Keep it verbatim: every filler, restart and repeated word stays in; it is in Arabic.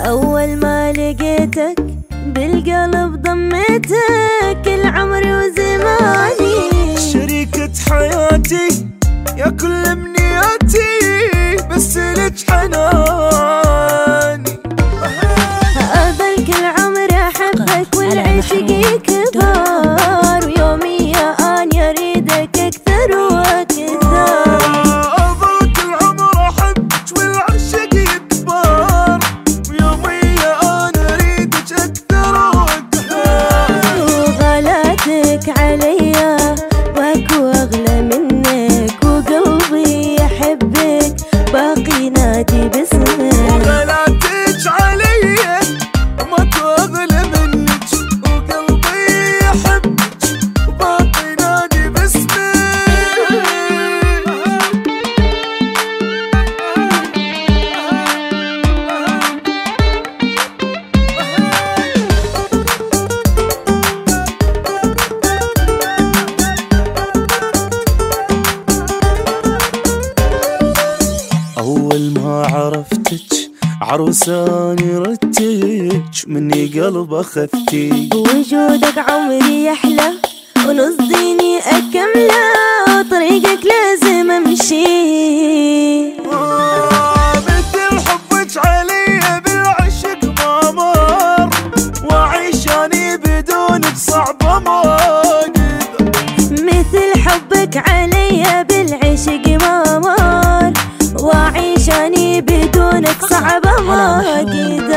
أول ما لقيتك بالقلب ضميتك العمر وزماني، شريكة حياتي يا كل امنياتي بس لك حناني. أظل كل عمري أحبك والعشق كبار، ويومي يا أني أريدك أكثر وأكثر. أظل كل عمر أحبك والعشق كبار، ويومي يا أنا أريدك أكثر وأكثر. وغلاتك عليا واكو أغلى منك، وقلبي يحبك باقي نادي باسمك. وغلاتك عليا ماكو أغلى منك، وقلبي يحبك باقي نادي باسمك. أول ما عرفتك عروساني ردتك، مني قلب أخذتي. بوجودك عمري يحلى ونص ديني أكمله، وطريقك لازم أمشي. مثل حبك علي بالعشق ما مر، وأعيش أني بدونك صعبة ما أقدر. مثل حبك علي بالعشق ما مر، وأعيش أني بدونك صعبة ما أقدر.